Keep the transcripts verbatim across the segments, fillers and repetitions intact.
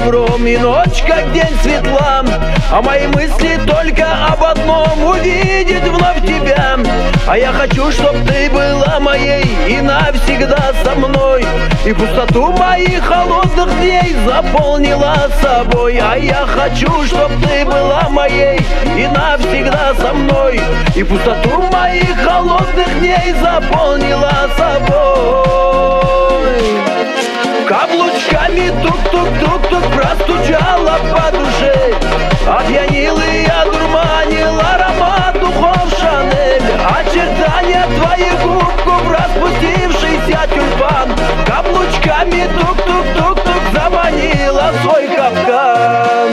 гром и ночь, как день светла, а мои мысли только об одном — увидеть вновь тебя. А я хочу, чтоб ты была моей и навсегда со мной, и пустоту моих холодных дней заполнила собой. А я хочу, чтоб ты была моей и навсегда со мной, и пустоту моих холодных дней заполнила собой. Каблучками тук-тук-тук-тук простучала по душе, опьянил и одурманил аромат духов Шанель. Очертания твоих губ, распустившийся тюльпан, каблучками тук-тук-тук-тук заманила в свой капкан.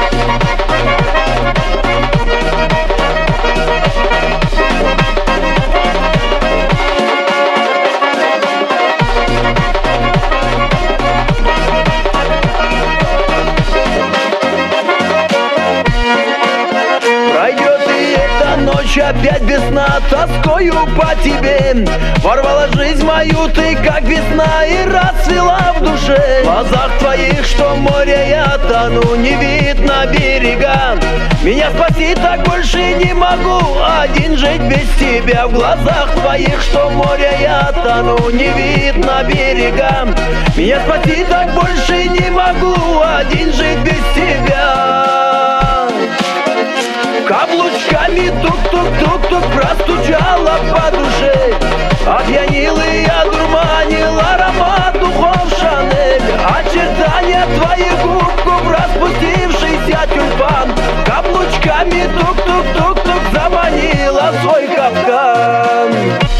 Опять весна, тоскою по тебе ворвала жизнь мою ты, как весна, и расцвела в душе. В глазах твоих, что море, я тону, не видно берега. Меня спасти так больше не могу, один жить без тебя. В глазах твоих, что море, я тону, не видно берега. Меня спасти так больше не могу, один жить без тебя. Каблучками тук-тук-тук-тук простучала по душе, опьянил и одурманил аромат духов Шанель. Очертания твоих губ, распустившийся тюльпан, каблучками тук-тук-тук-тук заманила в свой капкан.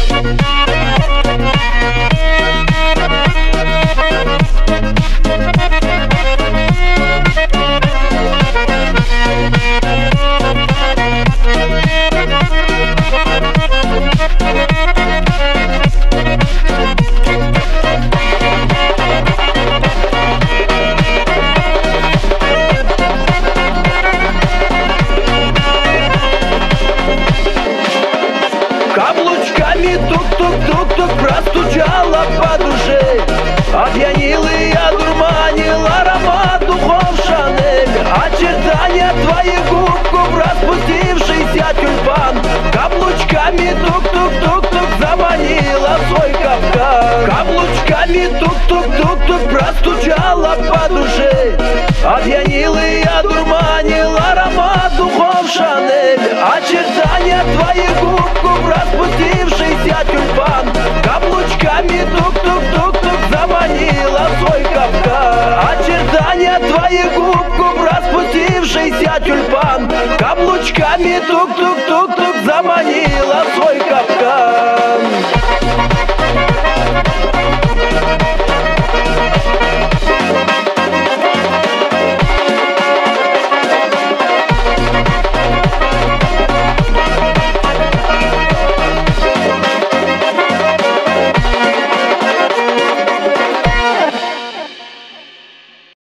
Каблучками тук-тук-тук-тук простучала по душе, опьянил и одурманил аромат духов Шанель. Очертания твоих губ, распустившийся тюльпан, каблучками тук-тук-тук-тук заманила в свой капкан. Каблучками тук-тук-тук-тук простучала по душе, опьянил и одурманил аромат духов Шанель. Очертания твоих губ, распустившийся тюльпан, каблучками тук-тук-тук-тук заманила в свой капкан. Очертания твоих губ, распустившийся тюльпан, каблучками тук-тук-тук